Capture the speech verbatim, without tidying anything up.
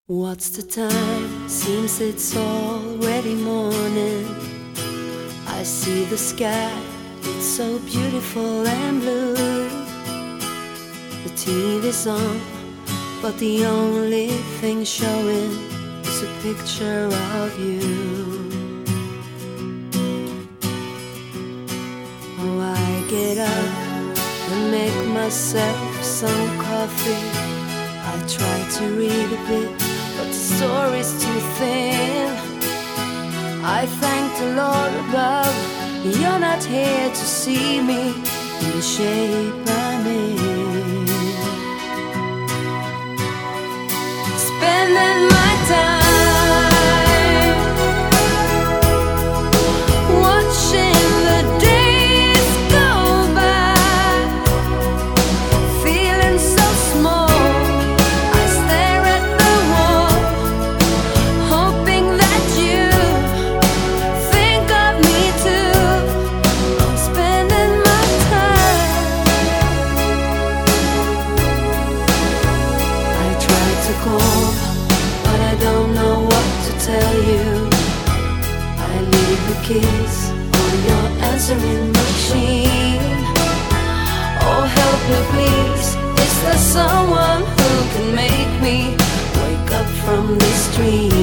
What's the time? Seems it's already morning. I see the sky, it's so beautiful and blue. The T V's on, but the only thing showing is a picture of you. Oh, I get up and make myself some coffee. I try to read a bit, but the story's too thin. I thank the Lord above, you're not here to see me in the shape I'm in. Spending my time watching the days go by, feeling so small. But I don't know what to tell you. I leave the keys on your answering machine. Oh, help me please, is there someone who can make me wake up from this dream?